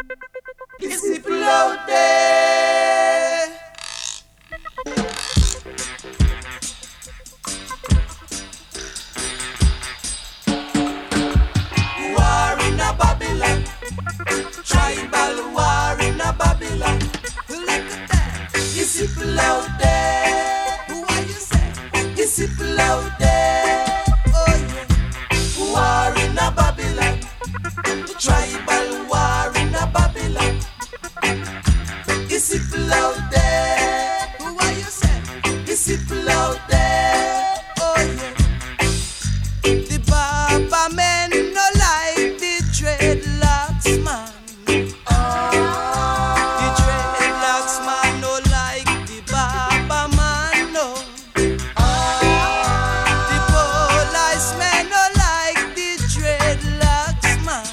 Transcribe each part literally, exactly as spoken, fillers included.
It's people out there. War in a Babylon, tribal war in a Babylon. Look at that. It's people out there. Who are you say? It's people out there. Oh yeah. War in a Babylon, tribal war in a Babylon. It's people out there. Who are you say? It's people out there. Oh yeah. The Baba men no like the dreadlocks man. The dreadlocks man no like the Baba man no. The police men no like the dreadlocks man.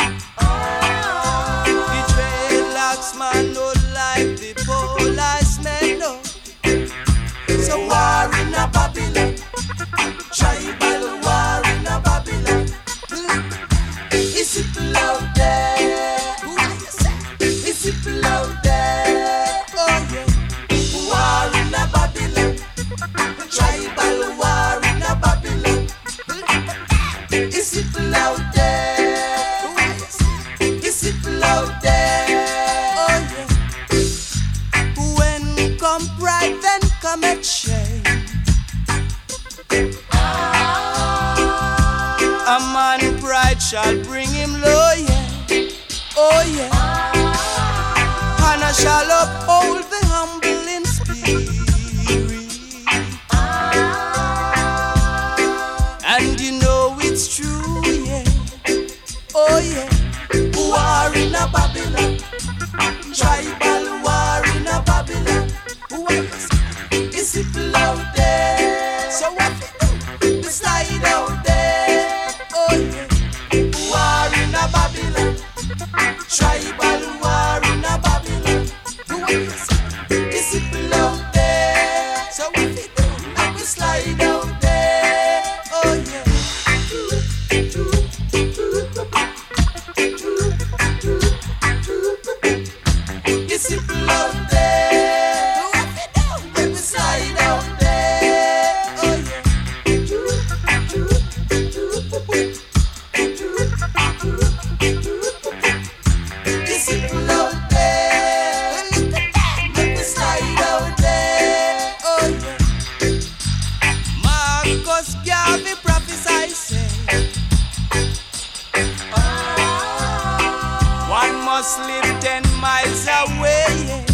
The dreadlocks man no like the police men no. So war in a Babylon, tribal war in a Babylon. It's people out there. Who are you say? It's people out there. Oh yeah. War in a Babylon, tribal war in a Babylon. It's people out there. Who are you say? It's people out there. Oh yeah. When come pride, then come a shame. A man pride shall bring him low, yeah. Oh yeah. And I shall uphold the humble in spirit. And you know it's true, yeah. Oh yeah. War in a Babylon, tribal war in a Babylon. Who are you? It's people out there. So what we do? We slide out there. Oh yeah. War in a Babylon, tribal war in a Babylon. Who are you? It's people out there. So what we do? We slide out there. Oh yeah. It's people out there. What we do? We slide out there. Oh yeah. It's people out there. Look at that. We slide out there. Oh yeah. Marcus Garvey prophesy say, one must live ten miles away. Yeah.